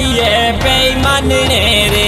प्यारी है बेईमान रे।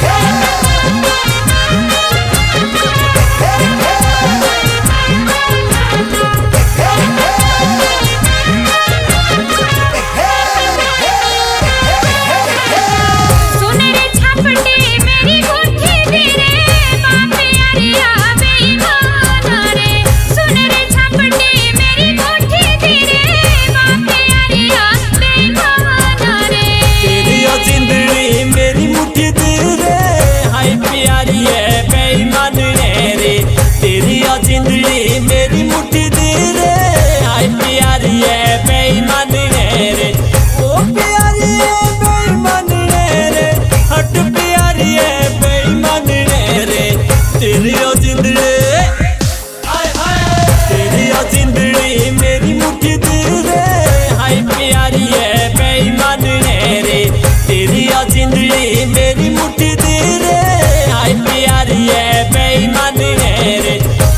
जिंदड़ी मेरी मुट्ठी दी रे, हाय प्यारी है बेईमान रे। ओ प्यारी है बेईमान रे, हट प्यारी है बेईमान रे। तेरी ओ जिंदड़ी, तेरी ओ जिंदड़ी मेरी मुट्ठी दी रे, हाय प्यारी है बेईमान रे। तेरी ओ जिंदड़ी मेरी मुट्ठी दी रे, हाय प्यारी है बेईमान रे।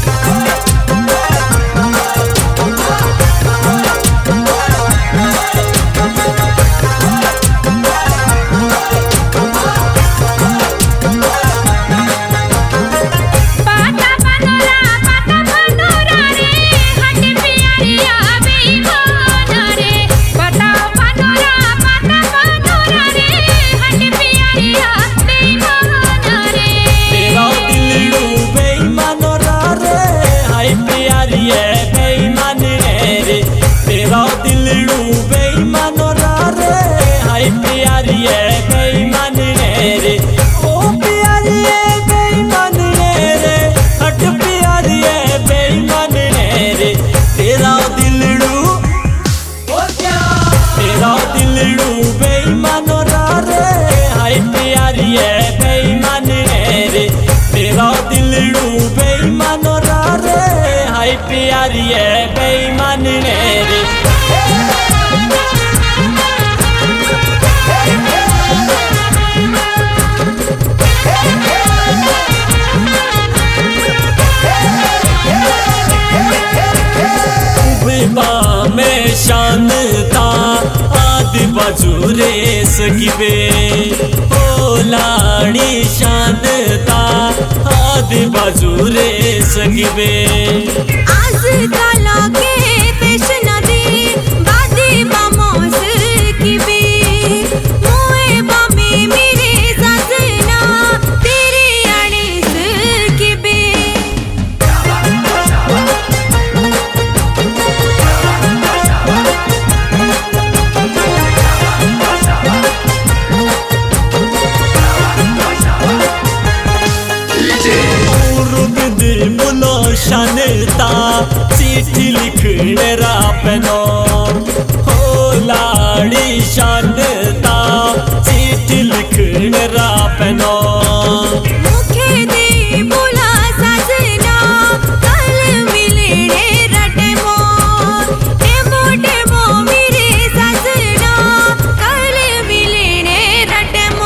तेरा दिलड़ू बेईमान रे, हाय प्यारी है बेईमान रे। ओ प्यारी है बेईमान रे, हट प्यारी है बेईमान रे। तेरा दिलड़ू, तेरा दिलड़ू बेईमान रे, हाय प्यारी है बेईमान रे। तेरा दिलड़ू बेईमान रे, हाय प्यारी है बेईमान रे। में शानता आदि बाजूरे सकीबे, ओ लाड़ी शानता आदि बाजूरे सकीबे। आज काला के पेश नदी बादी बामोस की बे, मुए बामे मेरे सजना तेरे अड़ीस की बे। शानता चिट्ठी लिखने रा पेनो, हो लाड़ी शानता चिट्ठी लिखने रा पेनो। मुखे दे बोला सजना कल मिलने रटेमो, टेमो टेमो मेरे सजना कल मिलने रटेमो।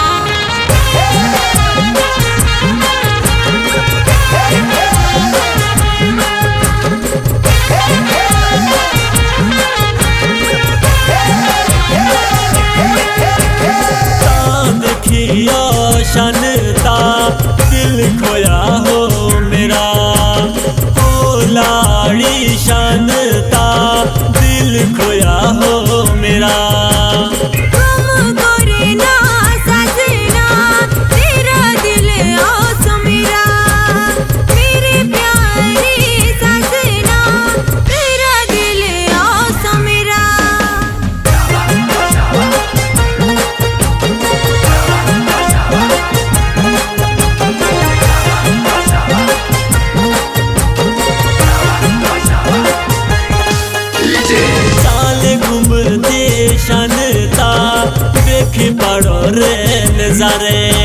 शानता दिल खोया हो मेरा, ओ लाड़ी शानता दिल खोया हो मेरा। शानता देख पड़ो रे नजारे,